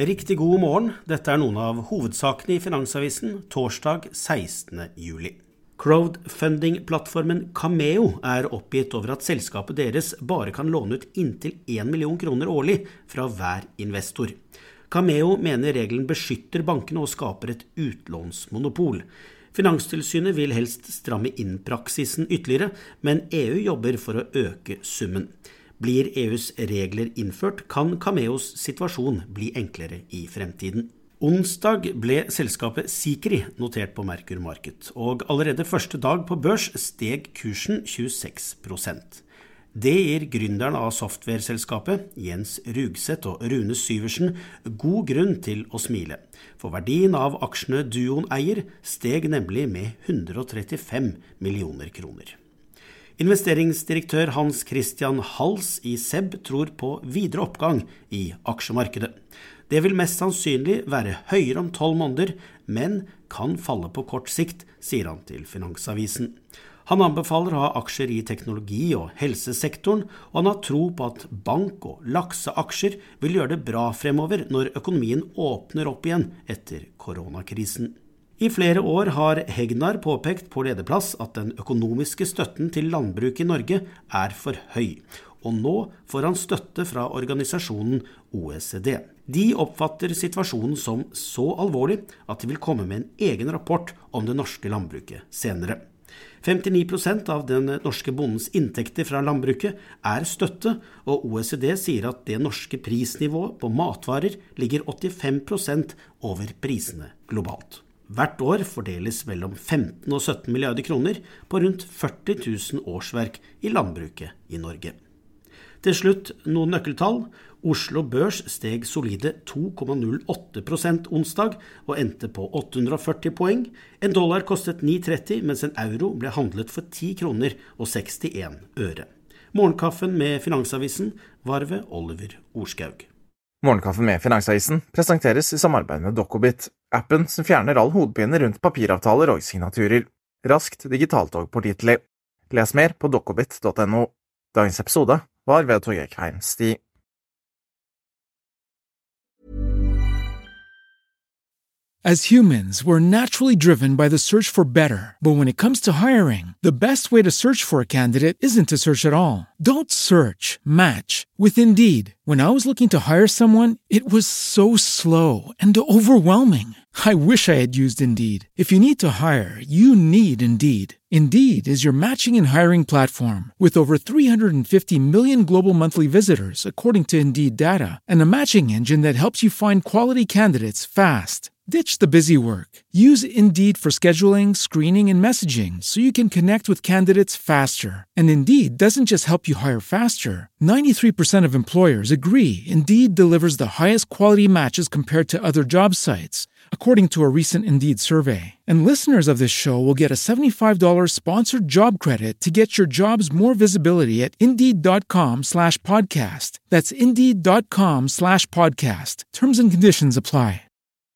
Riktig god morgen, dette noen av hovedsakene i Finansavisen torsdag 16. juli. Crowdfunding-plattformen Cameo oppgitt over at selskapet deres bare kan låne ut inntil 1 million kroner årlig fra hver investor. Cameo mener regelen beskytter bankene og skaper et utlånsmonopol. Finanstilsynet vil helst stramme inn praksisen ytterligere, men EU jobber for å øke summen. Blir EUs regler innført, kan Cameos situasjon bli enklere i fremtiden. Onsdag ble selskapet Sikri notert på Merkur Market, og allerede første dag på børs steg kursen 26%. Det gir gründeren av softwareselskapet, Jens Rugseth og Rune Syversen, god grunn til å smile. For verdien av aksjene duoen eier steg nemlig med 135 millioner kroner. Investeringsdirektør Hans Christian Hals i SEB tror på videre oppgang i aksjemarkedet. Det vil mest sannsynlig være høyere om 12 måneder, men kan falle på kort sikt, sier han til Finansavisen. Han anbefaler å ha aksjer i teknologi- og helsesektoren, og han har tro på at bank- og lakseaksjer vil gjøre det bra fremover når økonomien åpner opp igjen etter koronakrisen. I flere år har Hegnar påpekt på lederplass at den økonomiske støtten til landbruk i Norge for høy, og nå får han støtte fra organisasjonen OECD. De oppfatter situasjonen som så alvorlig at de vil komme med en egen rapport om det norske landbruket senere. 59% av den norske bondens inntekter fra landbruket støtte, og OECD sier at det norske prisnivået på matvarer ligger 85% over prisene globalt. Hvert år fordeles mellom 15 og 17 milliarder kroner på rundt 40 000 årsverk i landbruket i Norge. Til slutt noen nøkkeltall. Oslo Børs steg solide 2,08% onsdag og endte på 840 poeng. En dollar kostet 9,30, mens en euro ble handlet for 10 kroner og 61 øre. Morgenkaffen med Finansavisen var ved Oliver Orskaug. Morgenkaffen med Finansavisen presenteres i samarbeid med Dokobit, appen som fjerner all hodepine rundt papiravtaler og signaturer. Raskt, digitalt og pålitelig. Les mer på dokobit.no. Dagens episode var ved Torgeir Kveim Sti. As humans, we're naturally driven by the search for better. But when it comes to hiring, the best way to search for a candidate isn't to search at all. Don't search, match with Indeed. When I was looking to hire someone, it was so slow and overwhelming. I wish I had used Indeed. If you need to hire, you need Indeed. Indeed is your matching and hiring platform with over 350 million global monthly visitors, according to Indeed data, and a matching engine that helps you find quality candidates fast. Ditch the busy work. Use Indeed for scheduling, screening, and messaging so you can connect with candidates faster. And Indeed doesn't just help you hire faster. 93% of employers agree Indeed delivers the highest quality matches compared to other job sites, according to a recent Indeed survey. And listeners of this show will get a $75 sponsored job credit to get your jobs more visibility at Indeed.com/podcast. That's Indeed.com/podcast. Terms and conditions apply.